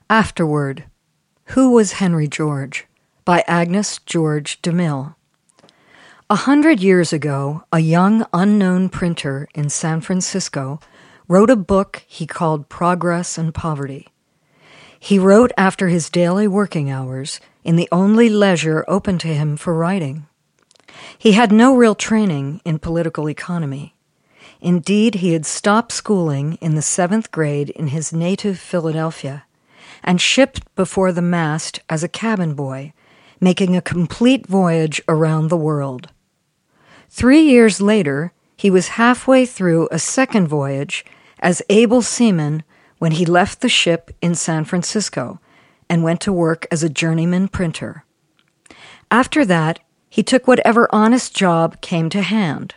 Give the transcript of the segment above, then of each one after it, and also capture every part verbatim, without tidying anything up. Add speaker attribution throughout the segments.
Speaker 1: Afterword. Who was Henry George? By Agnes George DeMille. A hundred years ago, a young unknown printer in San Francisco wrote a book he called Progress and Poverty. He wrote after his daily working hours in the only leisure open to him for writing. He had no real training in political economy. Indeed, he had stopped schooling in the seventh grade in his native Philadelphia and shipped before the mast as a cabin boy, making a complete voyage around the world. Three years later, he was halfway through a second voyage as able seaman when he left the ship in San Francisco and went to work as a journeyman printer. After that, he took whatever honest job came to hand.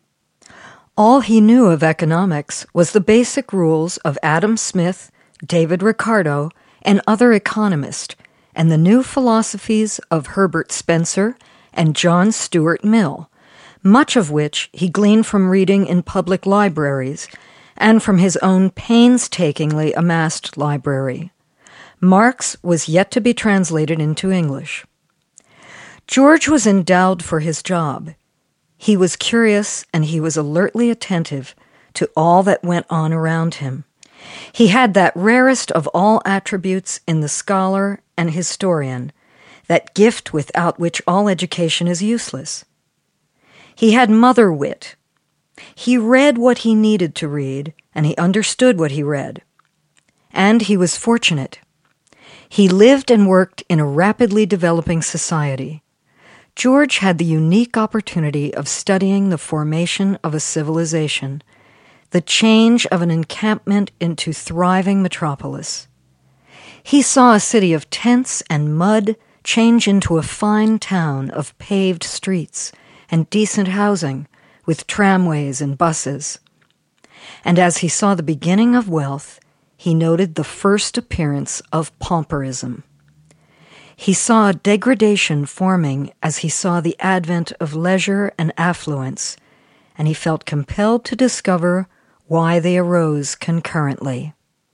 Speaker 1: All he knew of economics was the basic rules of Adam Smith, David Ricardo, and other economists, and the new philosophies of Herbert Spencer and John Stuart Mill, much of which he gleaned from reading in public libraries and from his own painstakingly amassed library. Marx was yet to be translated into English. George was endowed for his job. He was curious and he was alertly attentive to all that went on around him. He had that rarest of all attributes in the scholar and historian, that gift without which all education is useless. He had mother wit. He read what he needed to read, and he understood what he read. And he was fortunate. He lived and worked in a rapidly developing society. George had the unique opportunity of studying the formation of a civilization, the change of an encampment into thriving metropolis. He saw a city of tents and mud change into a fine town of paved streets and decent housing with tramways and buses. And as he saw the beginning of wealth, he noted the first appearance of pauperism. He saw a degradation forming as he saw the advent of leisure and affluence, and he felt compelled to discover why they arose concurrently.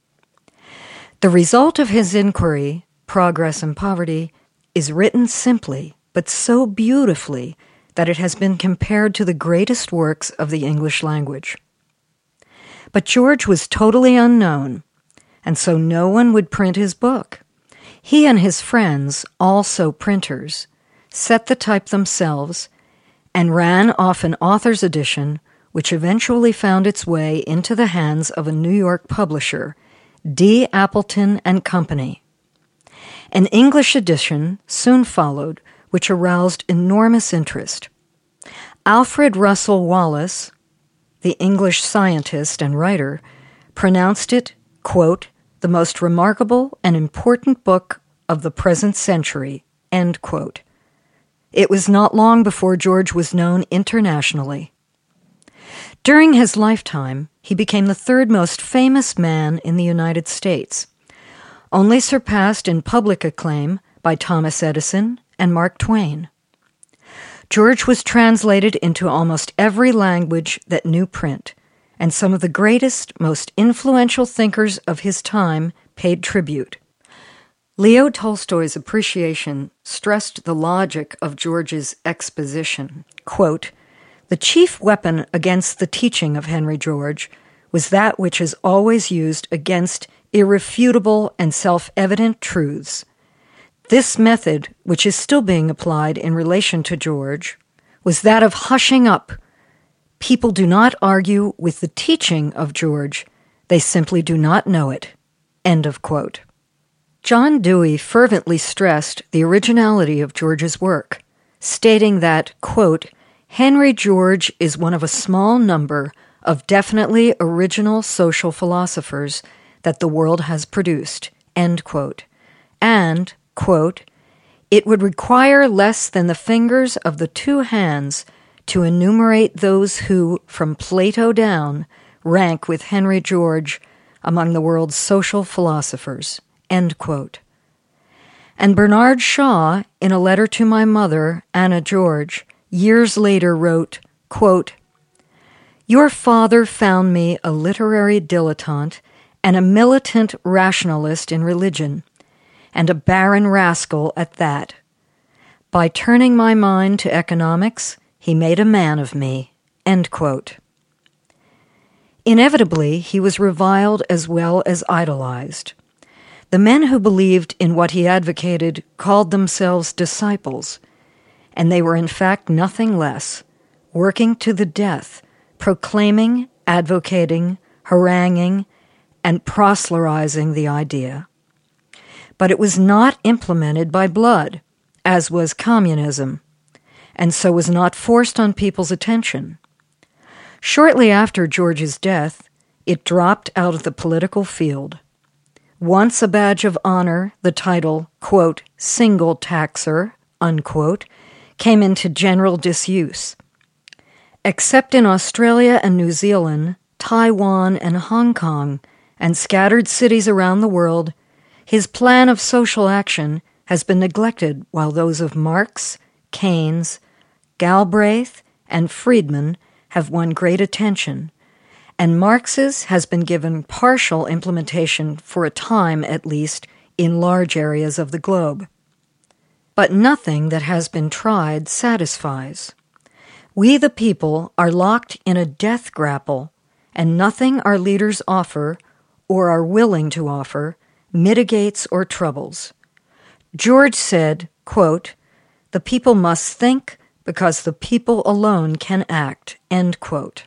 Speaker 1: The result of his inquiry, Progress and Poverty, is written simply, but so beautifully that it has been compared to the greatest works of the English language. But George was totally unknown, and so no one would print his book. He and his friends, also printers, set the type themselves and ran off an author's edition which eventually found its way into the hands of a New York publisher, D. Appleton and Company. An English edition soon followed, which aroused enormous interest. Alfred Russel Wallace, the English scientist and writer, pronounced it, quote, the most remarkable and important book of the present century, end quote. It was not long before George was known internationally. During his lifetime, he became the third most famous man in the United States, only surpassed in public acclaim by Thomas Edison and Mark Twain. George was translated into almost every language that knew print, and some of the greatest, most influential thinkers of his time paid tribute. Leo Tolstoy's appreciation stressed the logic of George's exposition. Quote, the chief weapon against the teaching of Henry George was that which is always used against irrefutable and self-evident truths. This method, which is still being applied in relation to George, was that of hushing up. People do not argue with the teaching of George. They simply do not know it. End of quote. John Dewey fervently stressed the originality of George's work, stating that, quote, Henry George is one of a small number of definitely original social philosophers that the world has produced, end quote. And, quote, it would require less than the fingers of the two hands to enumerate those who, from Plato down, rank with Henry George among the world's social philosophers, end quote. And Bernard Shaw, in a letter to my mother, Anna George, years later wrote, quote, your father found me a literary dilettante and a militant rationalist in religion, and a barren rascal at that. By turning my mind to economics, he made a man of me." End quote. Inevitably, he was reviled as well as idolized. The men who believed in what he advocated called themselves disciples, and they were in fact nothing less, working to the death, proclaiming, advocating, haranguing, and proselytizing the idea. But it was not implemented by blood, as was communism, and so was not forced on people's attention. Shortly after George's death, it dropped out of the political field. Once a badge of honor, the title, quote, "single taxer," unquote, came into general disuse. Except in Australia and New Zealand, Taiwan and Hong Kong, and scattered cities around the world, his plan of social action has been neglected, while those of Marx, Keynes, Galbraith, and Friedman have won great attention, and Marx's has been given partial implementation for a time at least in large areas of the globe. But nothing that has been tried satisfies. We the people are locked in a death grapple, and nothing our leaders offer, or are willing to offer, mitigates or troubles. George said, quote, "The people must think because the people alone can act," end quote.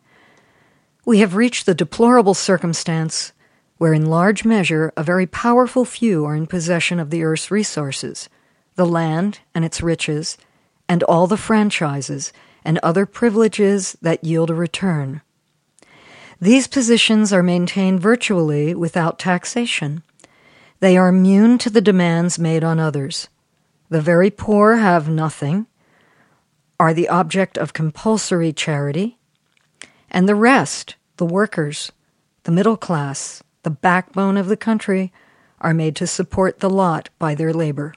Speaker 1: We have reached the deplorable circumstance where in large measure a very powerful few are in possession of the earth's resources, the land and its riches, and all the franchises and other privileges that yield a return. These positions are maintained virtually without taxation. They are immune to the demands made on others. The very poor have nothing, are the object of compulsory charity, and the rest, the workers, the middle class, the backbone of the country, are made to support the lot by their labor.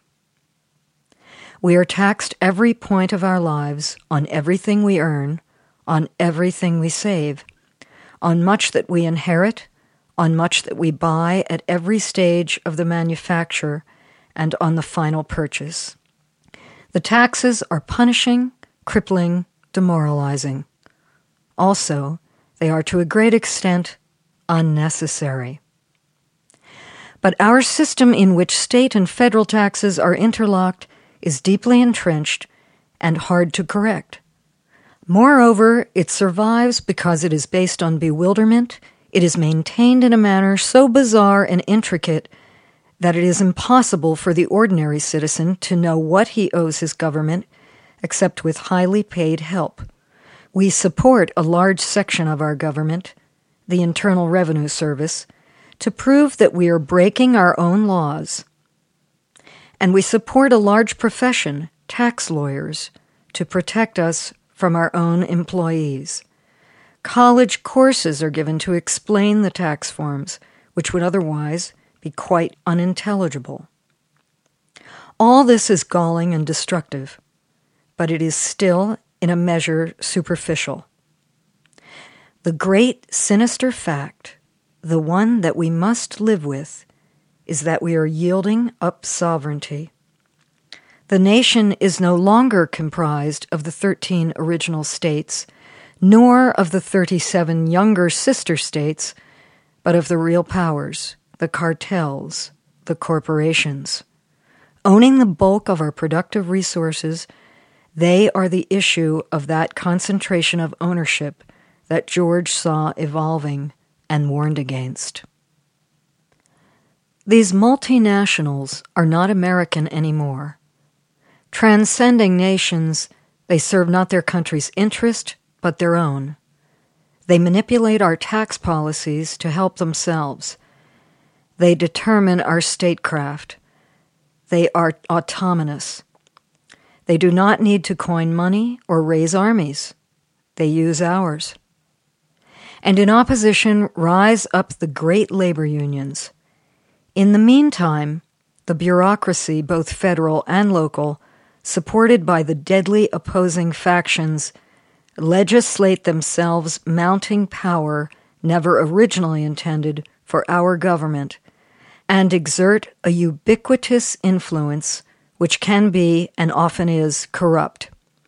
Speaker 1: We are taxed every point of our lives, on everything we earn, on everything we save, on much that we inherit, on much that we buy at every stage of the manufacture, and on the final purchase. The taxes are punishing, crippling, demoralizing. Also, they are to a great extent unnecessary. But our system in which state and federal taxes are interlocked is deeply entrenched and hard to correct. Moreover, it survives because it is based on bewilderment. It is maintained in a manner so bizarre and intricate that it is impossible for the ordinary citizen to know what he owes his government except with highly paid help. We support a large section of our government, the Internal Revenue Service, to prove that we are breaking our own laws. And we support a large profession, tax lawyers, to protect us from our own employees. College courses are given to explain the tax forms, which would otherwise be quite unintelligible. All this is galling and destructive, but it is still, in a measure, superficial. The great sinister fact, the one that we must live with, is that we are yielding up sovereignty. The nation is no longer comprised of the thirteen original states, nor of the thirty-seven younger sister states, but of the real powers, the cartels, the corporations. Owning the bulk of our productive resources, they are the issue of that concentration of ownership that George saw evolving and warned against. These multinationals are not American anymore. Transcending nations, they serve not their country's interest, but their own. They manipulate our tax policies to help themselves. They determine our statecraft. They are autonomous. They do not need to coin money or raise armies. They use ours. And in opposition rise up the great labor unions. In the meantime, the bureaucracy, both federal and local, supported by the deadly opposing factions, legislate themselves mounting power never originally intended for our government, and exert a ubiquitous influence which can be, and often is, corrupt.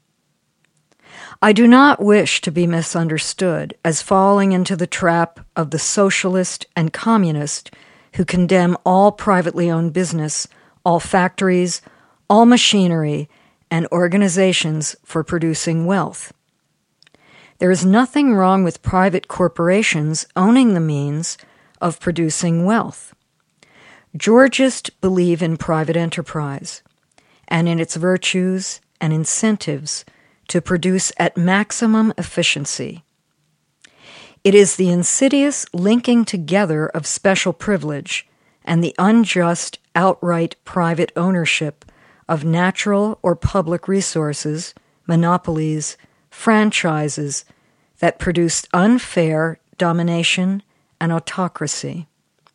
Speaker 1: I do not wish to be misunderstood as falling into the trap of the socialist and communist who condemn all privately owned business, all factories, all machinery, and organizations for producing wealth. There is nothing wrong with private corporations owning the means of producing wealth. Georgists believe in private enterprise and in its virtues and incentives to produce at maximum efficiency. It is the insidious linking together of special privilege and the unjust outright private ownership of natural or public resources, monopolies, franchises that produce unfair domination and autocracy.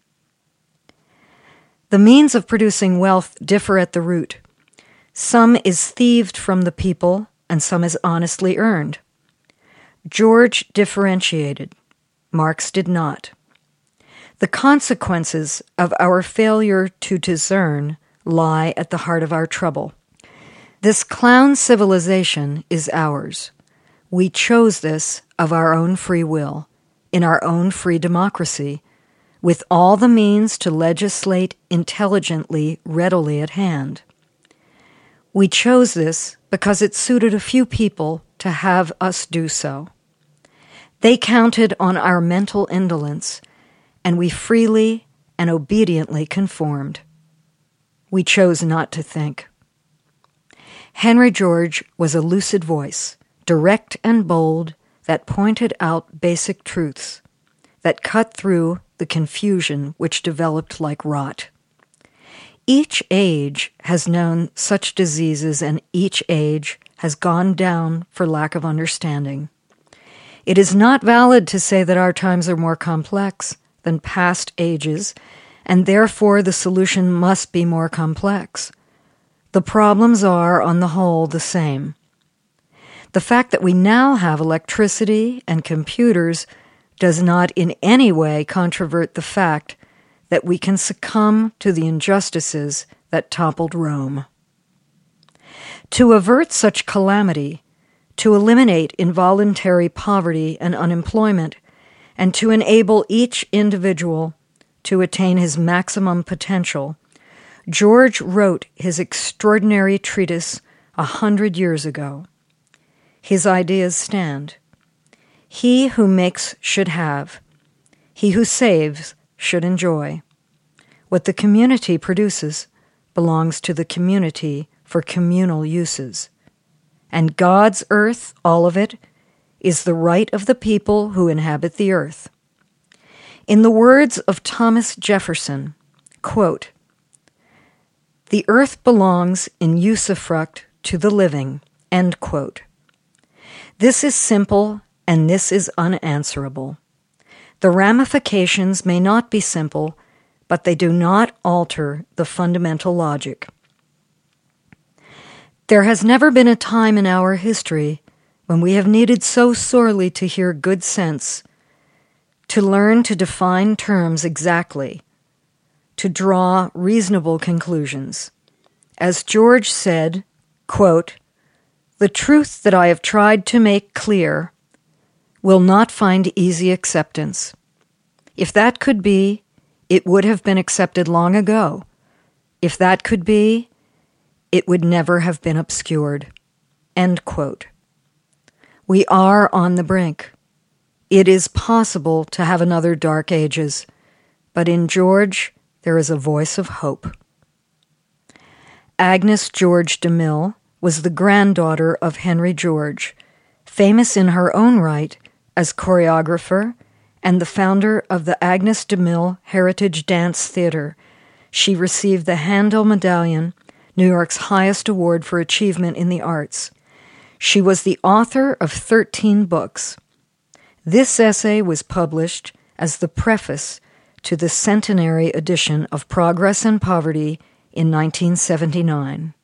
Speaker 1: The means of producing wealth differ at the root. Some is thieved from the people, and some is honestly earned. George differentiated. Marx did not. The consequences of our failure to discern lie at the heart of our trouble. This clown civilization is ours. We chose this of our own free will, in our own free democracy, with all the means to legislate intelligently readily at hand. We chose this because it suited a few people to have us do so. They counted on our mental indolence, and we freely and obediently conformed. We chose not to think. Henry George was a lucid voice, direct and bold, that pointed out basic truths, that cut through the confusion which developed like rot. Each age has known such diseases, and each age has gone down for lack of understanding. It is not valid to say that our times are more complex than past ages, and therefore the solution must be more complex. The problems are, on the whole, the same. The fact that we now have electricity and computers does not in any way controvert the fact that we can succumb to the injustices that toppled Rome. To avert such calamity, to eliminate involuntary poverty and unemployment, and to enable each individual to attain his maximum potential, George wrote his extraordinary treatise a hundred years ago. His ideas stand. He who makes should have. He who saves should enjoy. What the community produces belongs to the community for communal uses. And God's earth, all of it, is the right of the people who inhabit the earth. In the words of Thomas Jefferson, quote, "The earth belongs in usufruct to the living," end quote. This is simple, and this is unanswerable. The ramifications may not be simple, but they do not alter the fundamental logic. There has never been a time in our history when we have needed so sorely to hear good sense, to learn to define terms exactly, to draw reasonable conclusions. As George said, quote, "The truth that I have tried to make clear will not find easy acceptance. If that could be, it would have been accepted long ago. If that could be, it would never have been obscured." End quote. We are on the brink. It is possible to have another dark ages, but in George there is a voice of hope. Agnes George DeMille was the granddaughter of Henry George, famous in her own right as choreographer and the founder of the Agnes DeMille Heritage Dance Theater. She received the Handel Medallion, New York's highest award for achievement in the arts. She was the author of thirteen books. This essay was published as the preface to the centenary edition of Progress and Poverty in nineteen seventy-nine.